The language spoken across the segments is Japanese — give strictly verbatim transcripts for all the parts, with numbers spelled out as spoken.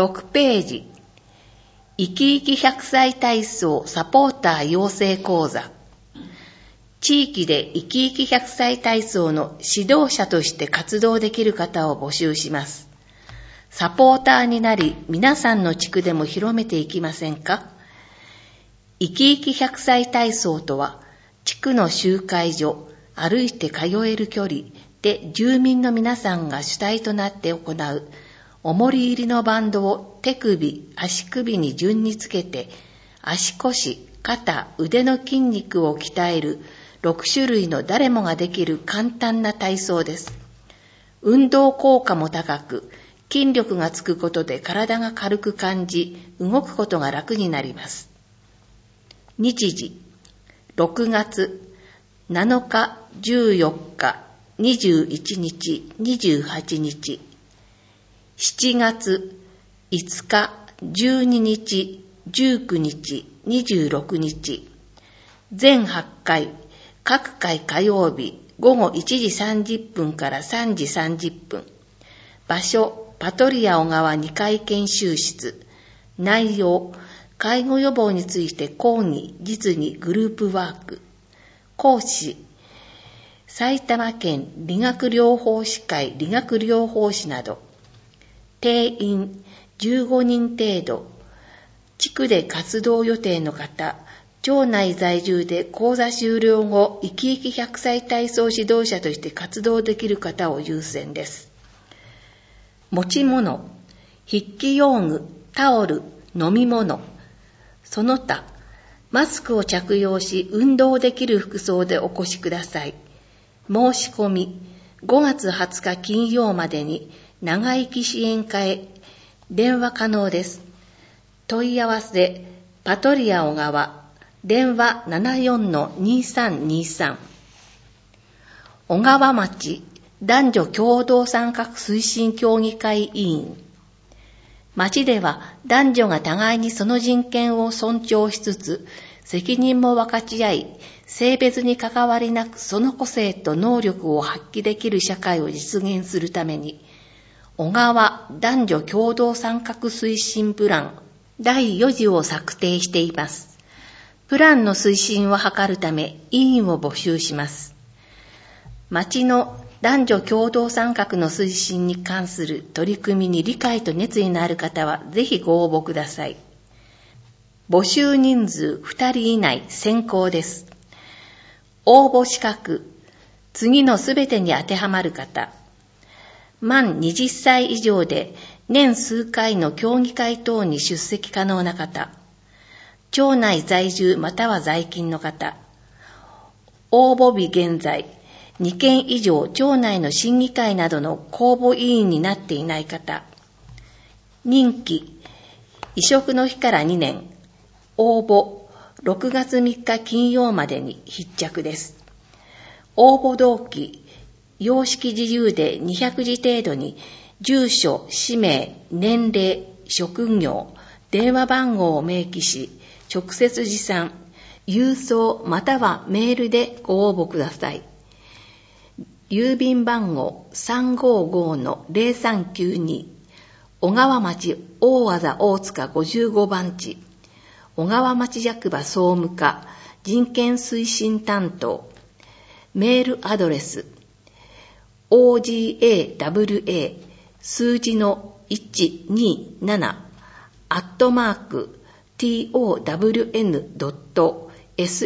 ろくページ、生き生きひゃくさい体操サポーター養成講座。地域で生き生きひゃくさい体操の指導者として活動できる方を募集します。サポーターになり、皆さんの地区でも広めていきませんか？生き生きひゃくさい体操とは、地区の集会所、歩いて通える距離で住民の皆さんが主体となって行う、重り入りのバンドを手首、足首に順につけて、足腰、肩、腕の筋肉を鍛えるろく種類の誰もができる簡単な体操です。運動効果も高く、筋力がつくことで体が軽く感じ、動くことが楽になります。日時、ろくがつなのか、じゅうよっか、にじゅういちにち、にじゅうはちにち。しちがついつか、じゅうににち、じゅうくにち、にじゅうろくにち。全はちかい、各回火曜日、ごごいちじさんじゅっぷんからさんじさんじゅっぷん。場所、パトリア小川にかい研修室。内容、介護予防について講義、実技、グループワーク。講師、埼玉県理学療法士会理学療法士など。定員じゅうごにん程度。地区で活動予定の方、町内在住で講座終了後、生き生きひゃくさい体操指導者として活動できる方を優先です。持ち物、筆記用具、タオル、飲み物、その他、マスクを着用し運動できる服装でお越しください。申し込み、ごがつはつか金曜までに長生き支援課へ電話可能です。問い合わせ、パトリア小川、電話 ななよんのにさんにさん。小川町男女共同参画推進協議会委員。町では男女が互いにその人権を尊重しつつ、責任も分かち合い、性別に関わりなくその個性と能力を発揮できる社会を実現するために、小川男女共同参画推進プランだいよんじを策定しています。プランの推進を図るため委員を募集します。町の男女共同参画の推進に関する取り組みに理解と熱意のある方はぜひご応募ください。募集人数ふたり以内選考です。応募資格、次のすべてに当てはまる方。満はたち以上で年数回の協議会等に出席可能な方。町内在住または在勤の方。応募日現在、にけん以上町内の審議会などの公募委員になっていない方。任期、移植の日からにねん。応募、ろくがつみっか金曜までに必着です。応募動機、様式自由でにひゃくじ程度に、住所、氏名、年齢、職業、電話番号を明記し、直接持参、郵送またはメールでご応募ください。郵便番号 さんごごのぜろさんきゅうに、小川町大字大塚ごじゅうごばん地、小川町役場総務課人権推進担当、メールアドレス オージーエーダブリューエー 数字のいちにななアットマーク トウン ドット サ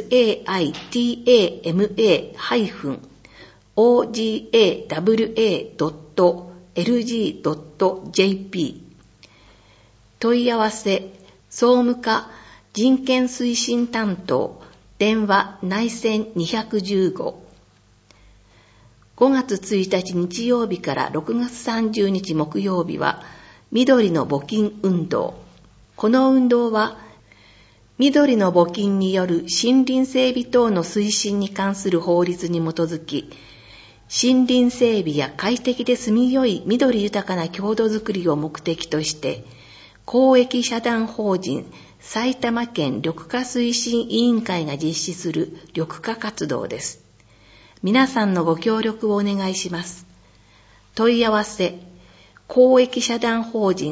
イト オージーエーダブリューエードットエルジードットジェーピー 問い合わせ総務課人権推進担当電話内線にひゃくじゅうご。ごがつついたち日曜日からろくがつさんじゅうにち木曜日は緑の募金運動。この運動は緑の募金による森林整備等の推進に関する法律に基づき、森林整備や快適で住みよい緑豊かな郷土づくりを目的として、公益社団法人埼玉県緑化推進委員会が実施する緑化活動です。皆さんのご協力をお願いします。問い合わせ、公益社団法人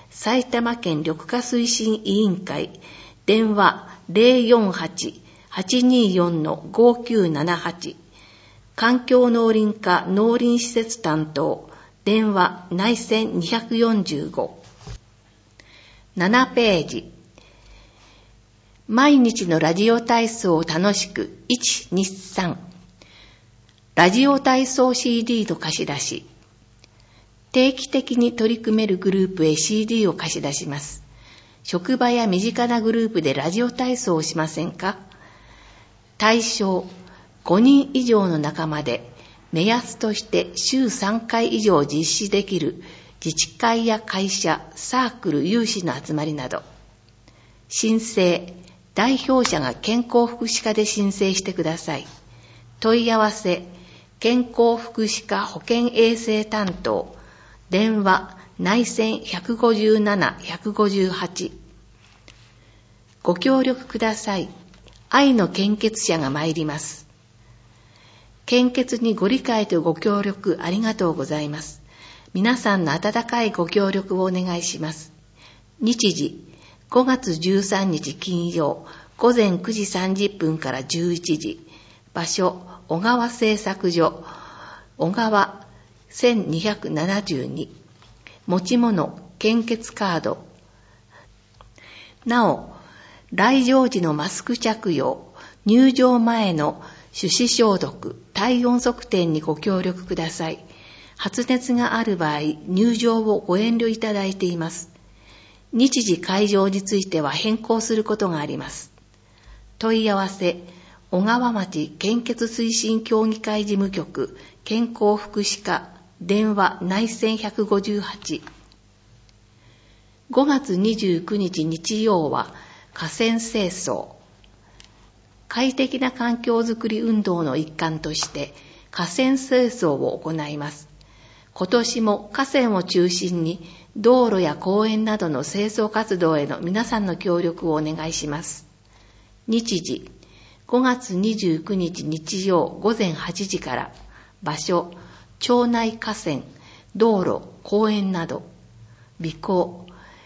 埼玉県緑化推進委員会、電話 ゼロよんはち はちにーよん ごきゅうななはち、環境農林課農林施設担当、電話内線にひゃくよんじゅうご。ななページ。毎日のラジオ体操を楽しくいちにさん。ラジオ体操 シーディー の貸し出し。定期的に取り組めるグループへ シーディー を貸し出します。職場や身近なグループでラジオ体操をしませんか？対象ごにん以上の仲間で目安として週さんかい以上実施できる自治会や会社、サークル、有志の集まりなど。申請、代表者が健康福祉課で申請してください。問い合わせ、健康福祉課保健衛生担当、電話内線いちごなな、いちごはち。ご協力ください。愛の献血者が参ります。献血にご理解とご協力ありがとうございます。皆さんの温かいご協力をお願いします。日時、ごがつじゅうさんにち金曜、午前くじさんじゅっぷんからじゅういちじ。場所、小川製作所、小川せんにひゃくななじゅうに。持ち物、献血カード。なお、来場時のマスク着用、入場前の手指消毒、体温測定にご協力ください。発熱がある場合、入場をご遠慮いただいています。日時会場については変更することがあります。問い合わせ、小川町献血推進協議会事務局、健康福祉課、電話内線いちごはち。ごがつにじゅうくにち日曜は河川清掃。快適な環境づくり運動の一環として河川清掃を行います。今年も河川を中心に道路や公園などの清掃活動への皆さんの協力をお願いします。日時、ごがつにじゅうくにち日曜午前はちじから。場所、町内河川、道路、公園など。備考。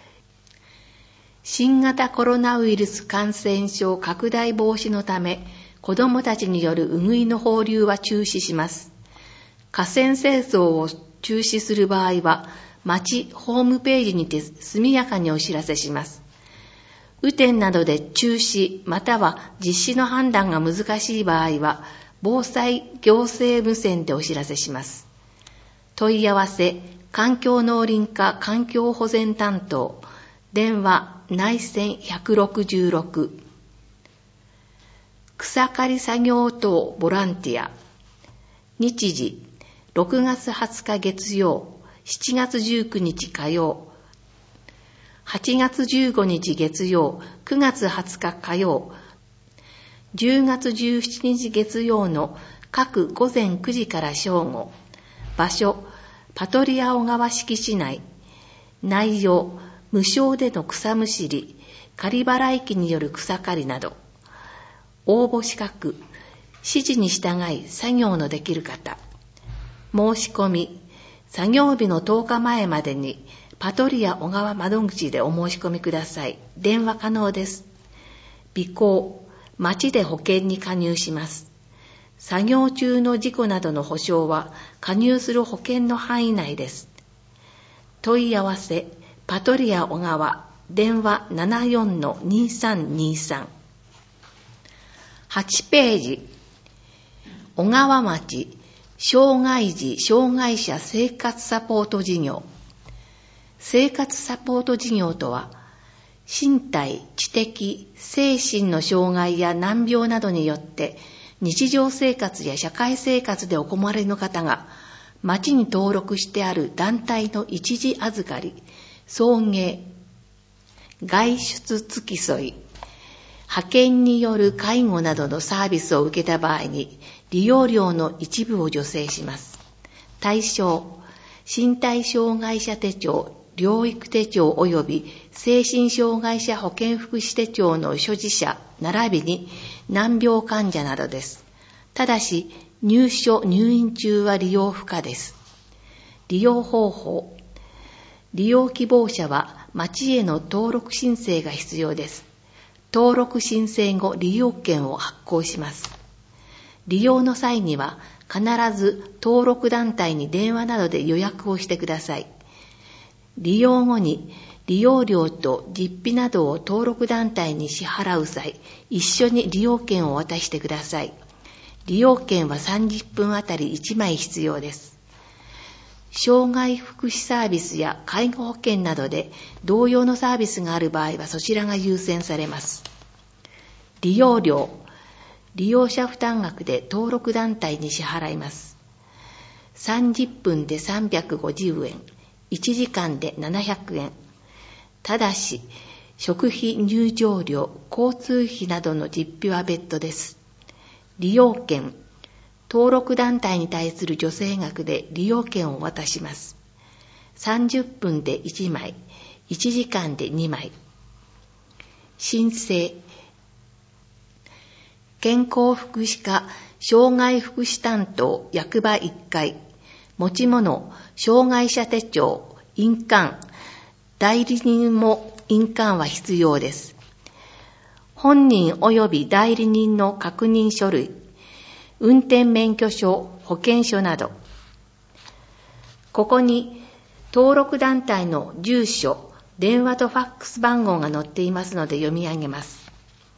新型コロナウイルス感染症拡大防止のため、子どもたちによるウグイの放流は中止します。河川清掃を中止する場合は、町ホームページにて速やかにお知らせします。雨天などで中止または実施の判断が難しい場合は、防災行政無線でお知らせします。問い合わせ、環境農林課環境保全担当、電話内線いちろくろく。草刈り作業等ボランティア。日時、ろくがつはつか月曜、しちがつじゅうくにち火曜、はちがつじゅうごにち月曜、くがつはつか火曜、じゅうがつじゅうしちにち月曜の各午前くじから正午。場所、パトリア小川敷地内。内容、無償での草むしり、刈払機による草刈りなど。応募資格、指示に従い作業のできる方。申し込み、作業日のとおかまえまでにパトリア小川窓口でお申し込みください。電話可能です。備考、町で保険に加入します。作業中の事故などの保証は加入する保険の範囲内です。問い合わせ、パトリア小川、電話 ななよんのにさんにさん。はちページ、小川町障害児・障害者生活サポート事業。生活サポート事業とは、身体、知的、精神の障害や難病などによって日常生活や社会生活でお困りの方が町に登録してある団体の一時預かり、送迎、外出付き添い、派遣による介護などのサービスを受けた場合に利用料の一部を助成します。対象、身体障害者手帳、療育手帳及び精神障害者保健福祉手帳の所持者並びに難病患者などです。ただし入所・入院中は利用不可です。利用方法、利用希望者は町への登録申請が必要です。登録申請後、利用券を発行します。利用の際には、必ず登録団体に電話などで予約をしてください。利用後に、利用料と実費などを登録団体に支払う際、一緒に利用券を渡してください。利用券はさんじゅっぷんあたりいちまい必要です。障害福祉サービスや介護保険などで同様のサービスがある場合はそちらが優先されます。利用料、利用者負担額で登録団体に支払います。さんじゅっぷんでさんびゃくごじゅうえん、いちじかんでななひゃくえん。ただし、食費入場料、交通費などの実費は別途です。利用券、登録団体に対する助成額で利用券を渡します。さんじゅっぷんでいちまい、いちじかんでにまい。申請、健康福祉課障害福祉担当役場いっかい、持ち物、障害者手帳、印鑑、代理人も印鑑は必要です。本人及び代理人の確認書類、運転免許証、保険証など。ここに登録団体の住所、電話とファックス番号が載っていますので読み上げます。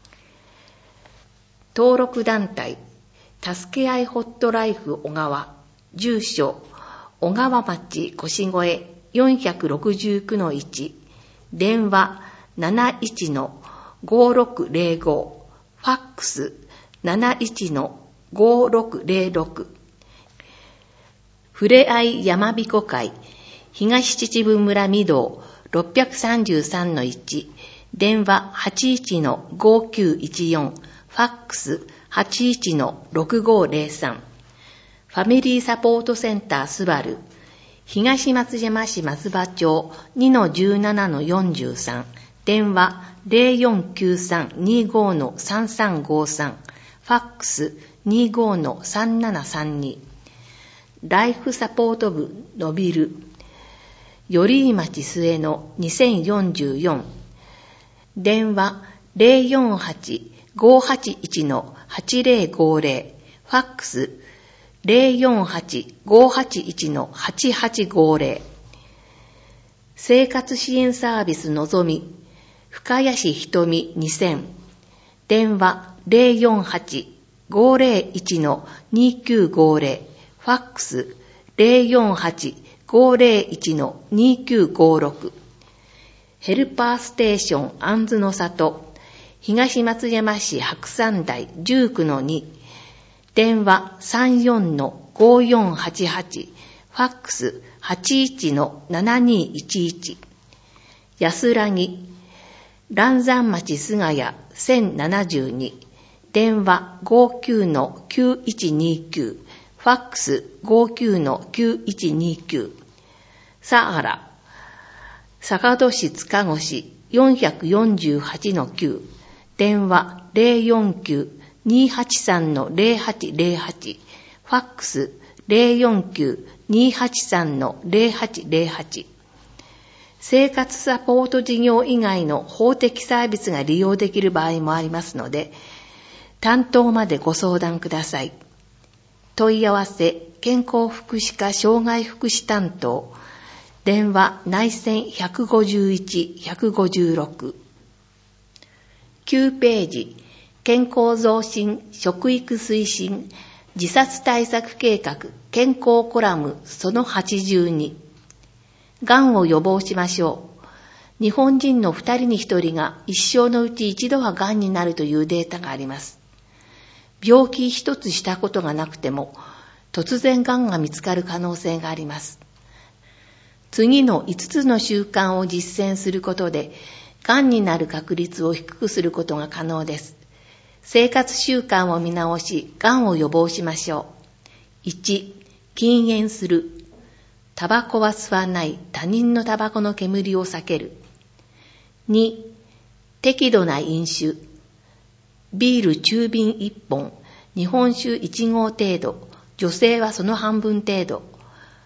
登録団体、助け合いホットライフ小川、住所、小川町越越 よんろくきゅうのいち、電話 なないちのごろくぜろご、ファックス なないちのごろくぜろろく、ふれあい山彦会、東秩父村御堂ろっぴゃくさんじゅうさんのいち、電話 はちいちのごきゅういちよん、ファックス はちいちのろくごぜろさん、ファミリーサポートセンタースバル、東松山市松葉町 にのじゅうななのよんじゅうさん、電話 ぜろよんきゅうさんにごのさんさんごさん、ファックス にごのさんななさんに、ライフサポート部のびる、寄居町末のにせんよんじゅうよん、電話 ぜろよんはちごはちいちのはちぜろごぜろ、ファックスぜろよんはちごはちいちのはちはちごぜろ、生活支援サービスのぞみ、深谷市ひとみにせん、電話ぜろよんはちごぜろいちのにきゅうごぜろ、ファックスぜろよんはちごぜろいちのにきゅうごろく、ヘルパーステーションあんずの里、東松山市白山台じゅうきゅうのに、電話さんよんのごよんはちはち、ファックスはちいちのななにいちいち、安らぎ、嵐山町菅谷せんななじゅうに、電話ごきゅうのきゅういちにきゅう、ファックスごきゅうのきゅういちにきゅう、さはら、坂戸市塚越よんよんはちのきゅう、電話ぜろよんきゅうにはちさんのぜろはちぜろはち、ファックスぜろよんきゅうにはちさんのぜろはちぜろはち、生活サポート事業以外の法的サービスが利用できる場合もありますので、担当までご相談ください。問い合わせ、健康福祉課障害福祉担当、電話内線いちごいち、いちごろく。きゅうページ、健康増進、食育推進、自殺対策計画、健康コラムそのはちじゅうに。がんを予防しましょう。日本人のふたりにひとりが一生のうち一度はがんになるというデータがあります。病気一つしたことがなくても、突然がんが見つかる可能性があります。次のいつつの習慣を実践することで、がんになる確率を低くすることが可能です。生活習慣を見直し、がんを予防しましょう。いち、禁煙する。タバコは吸わない、他人のタバコの煙を避ける。に、適度な飲酒。ビール中瓶いっぽん、日本酒いちごう程度、女性はその半分程度。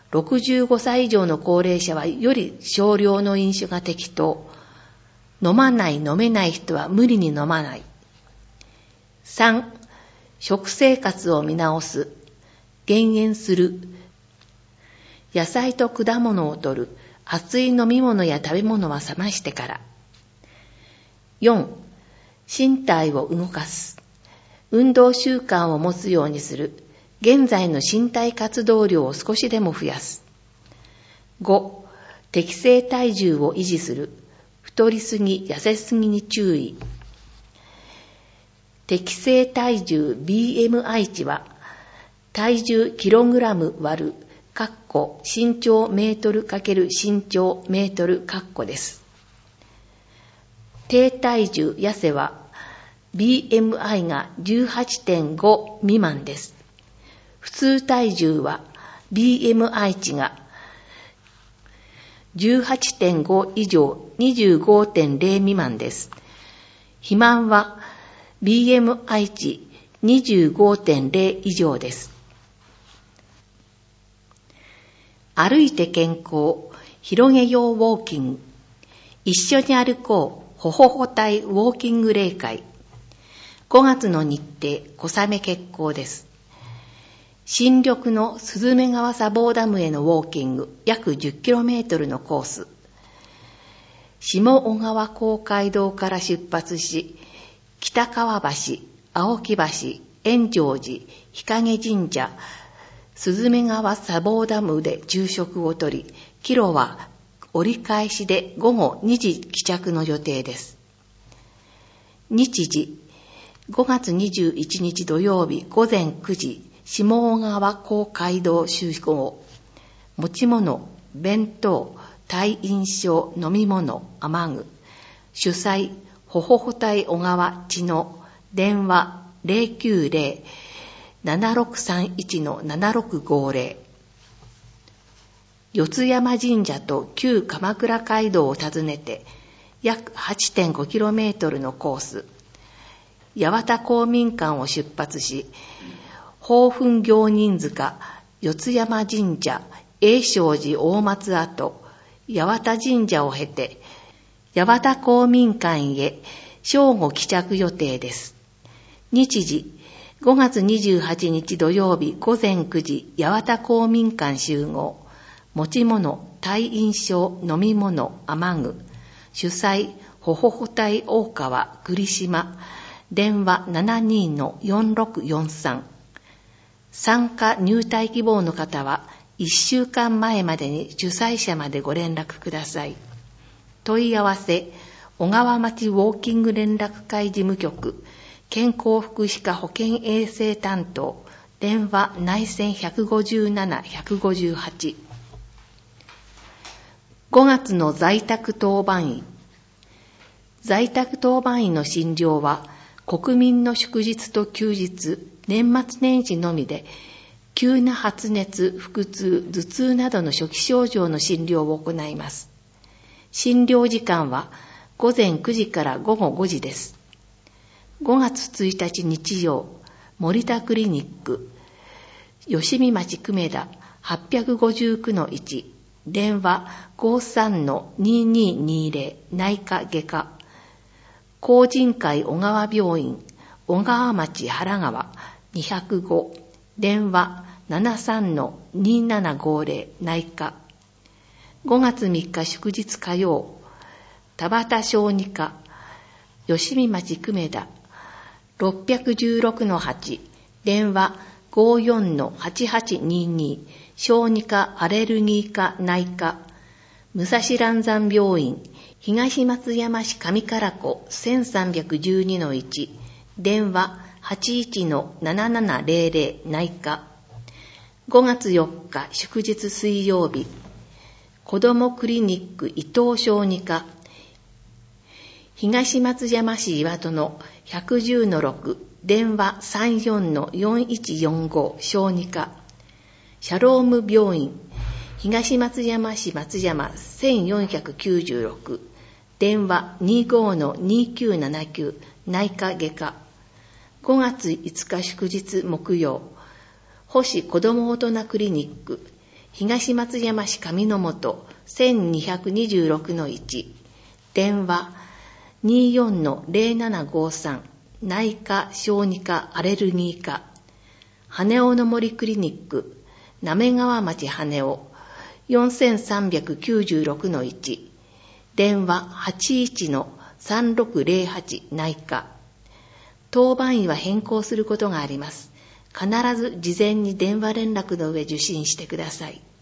ろくじゅうごさい以上の高齢者はより少量の飲酒が適当。飲まない飲めない人は無理に飲まない。さん、食生活を見直す。減塩する。野菜と果物を摂る。熱い飲み物や食べ物は冷ましてから。よん、身体を動かす。運動習慣を持つようにする。現在の身体活動量を少しでも増やす。ご、適正体重を維持する。太りすぎ、痩せすぎに注意。適正体重 ビーエムアイ 値は、体重キログラム割る、かっこ身長メートル×身長メートルかっこです。低体重痩せは、ビーエムアイ が じゅうはちてんご 未満です。普通体重は ビーエムアイ 値が じゅうはちてんご 以上 にじゅうごてんゼロ 未満です。肥満は ビーエムアイ 値 にじゅうごてんゼロ 以上です。歩いて健康、広げようウォーキング。一緒に歩こう、ほほほたいウォーキング例会。ごがつの日程、小雨決行です。新緑のすずめ川砂防ダムへのウォーキング、約 じゅっキロメートル のコース。下小川公会堂から出発し、北川橋、青木橋、円城寺、日陰神社、すずめ川砂防ダムで昼食をとり、帰路は折り返しでごごにじ帰着の予定です。日時、ごがつにじゅういちにち土曜日ごぜんくじ、下小川公会堂集合。持ち物、弁当、退院証、飲み物、雨具。主催、ほほほたい小川千野。電話、ゼロきゅうゼロ ななろくさんいち ななろくごゼロ。四ツ山神社と旧鎌倉街道を訪ねて、約 はちてんごキロメートル のコース。八幡公民館を出発し、宝奮行人塚、四ツ山神社、永昌寺大松跡、八幡神社を経て、八幡公民館へ正午帰着予定です。日時、ごがつにじゅうはちにち土曜日ごぜんくじ、八幡公民館集合。持ち物、退院証、飲み物、雨具。主催、ほほほたい大川、栗島。電話 ななにのよんろくよんさん。参加入隊希望の方はいっしゅうかんまえまでに主催者までご連絡ください。問い合わせ、小川町ウォーキング連絡会事務局、健康福祉課保健衛生担当、電話内線いちごなな、いちごはち。ごがつの在宅当番医。在宅当番医の診療は、国民の祝日と休日、年末年始のみで、急な発熱、腹痛、頭痛などの初期症状の診療を行います。診療時間はごぜんくじからごごごじです。ごがつついたち日曜、森田クリニック、吉見町久米田はっぴゃくごじゅうきゅうのいち、電話 ごさんのにににゼロ 内科外科、公人会小川病院、小川町原川にひゃくご、電話 ななさんのにななごゼロ 内科。ごがつみっか祝日火曜、田端小児科、吉見町久米田ろっぴゃくじゅうろくのはち、電話 ごよんのはちはちにに、小児科アレルギー科内科、武蔵蘭山病院、東松山市上唐湖せんさんびゃくじゅうにのいち、電話 はちいちのななななゼロゼロ 内科。ごがつよっか祝日水曜日、子どもクリニック伊藤小児科、東松山市岩戸のいちいちのろく、電話 さんよんのよんいちよんご 小児科、シャローム病院、東松山市松山せんよんひゃくきゅうじゅうろく、電話 にじゅうごのにきゅうななきゅう 内科外科。ごがついつか祝日木曜、星子ども大人クリニック、 東松山市上の本 せんにひゃくにじゅうろくのいち、電話 にじゅうよんのゼロななごさん、内科小児科アレルギー科、羽尾の森クリニック滑川町羽尾 よんさんきゅうろくのいち、電話 はちいちのさんろくゼロはち 内科。当番医は変更することがあります。必ず事前に電話連絡の上受診してください。